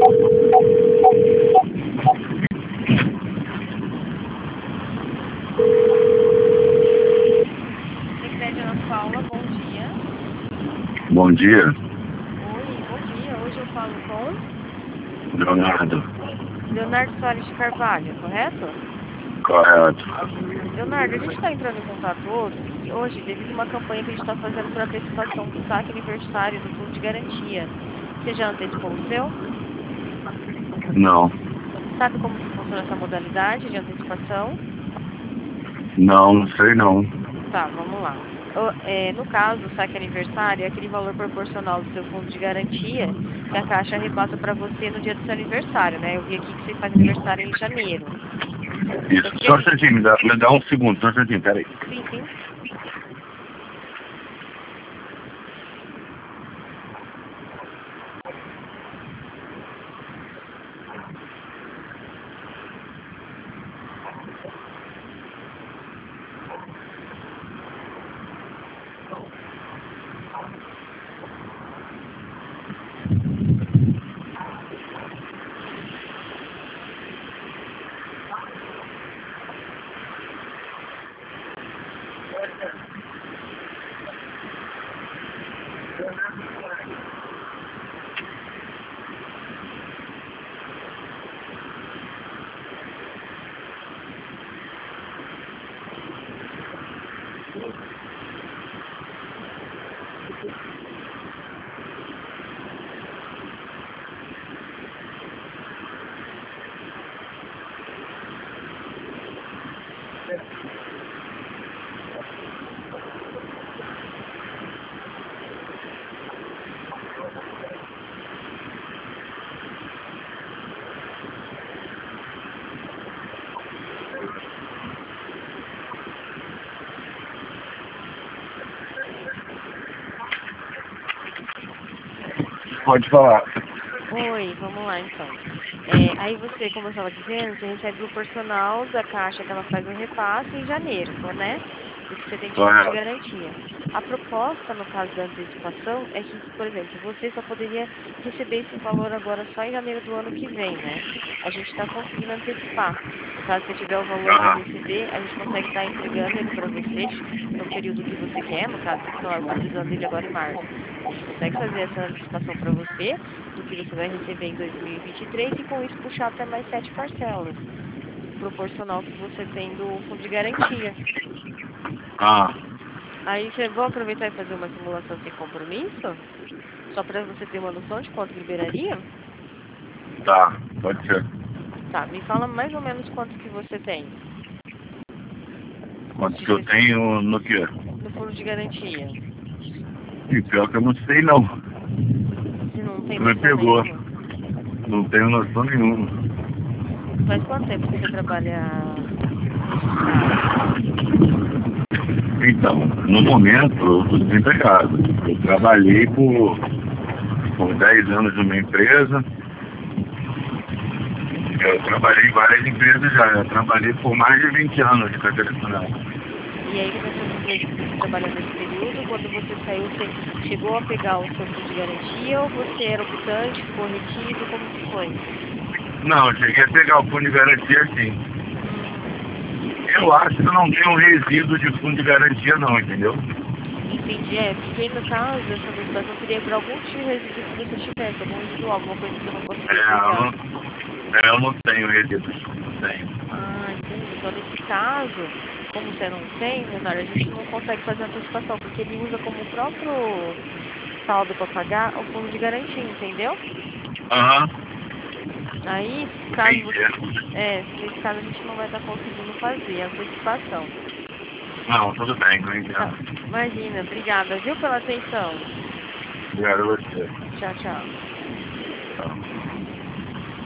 Ana Paula, bom dia. Bom dia, Oi, bom dia. Hoje eu falo com Leonardo. Leonardo Soares de Carvalho, correto? Correto. Leonardo, a gente está entrando em contato hoje devido a uma campanha que a gente está fazendo para antecipação do saque aniversário do Fundo de Garantia. Você já antecipou o seu? Não, Sabe como que funciona essa modalidade de antecipação? não sei não. Tá, vamos lá. No caso, o saque aniversário é aquele valor proporcional do seu fundo de garantia que a Caixa repassa para você no dia do seu aniversário, né? Eu vi aqui que você faz aniversário em janeiro. Isso, só um instantinho, me dá um segundo, só um instantinho, peraí. Sim, sim. Pode falar. Oi, vamos lá então. Aí você, como eu estava dizendo, você recebe o proporcional da Caixa que ela faz o repasse em janeiro, né? O que você tem de fundo de garantia. A proposta, no caso da antecipação, é que, por exemplo, você só poderia receber esse valor agora só em janeiro do ano que vem, né? A gente está conseguindo antecipar. No caso, se tiver o valor para receber, a gente consegue estar entregando ele para você no período que você quer, no caso, sei lá, eu estou precisando dele agora em março. A gente consegue fazer essa antecipação para você, do que você vai receber em 2023 e com isso puxar até mais 7 parcelas, proporcional que você tem do fundo de garantia. Aí você vai aproveitar e fazer uma simulação sem compromisso? Só para você ter uma noção de quanto liberaria? Tá, pode ser. Tá, me fala mais ou menos quanto que você tem. Quanto que eu tenho no quê? No fundo de garantia. E pior que eu não sei não. Você não tem Me noção pegou. nenhuma? Não tenho noção nenhuma. Faz quanto tempo que você trabalha registrado? Então, no momento, eu estou desempregado. Eu trabalhei por 10 anos numa empresa. Eu trabalhei em várias empresas já. Eu trabalhei por mais de 20 anos de carteira assinada. E aí, nessas empresas que você trabalhou nesse período, quando você saiu, você chegou a pegar o seu fundo de garantia ou você era optante, ficou retido, como que foi? Não, eu cheguei a pegar o fundo de garantia sim. Eu acho que não tem um resíduo de fundo de garantia não, entendeu? Entendi, porque no caso dessa antecipação seria para algum tipo de resíduo que você tivesse, algum residual, alguma coisa que você não conseguia pegar. Eu não tenho resíduo, não tenho. Ah, entendi. Então nesse caso, como você não tem, Leonardo, a gente não consegue fazer antecipação, porque ele usa como próprio saldo para pagar o fundo de garantia, entendeu? Aí, caso você, nesse caso a gente não vai estar conseguindo fazer a antecipação. Não, tudo bem, não entendo. Tá. Imagina, obrigada, viu, pela atenção. Obrigado a você. Tchau, tchau. Tchau.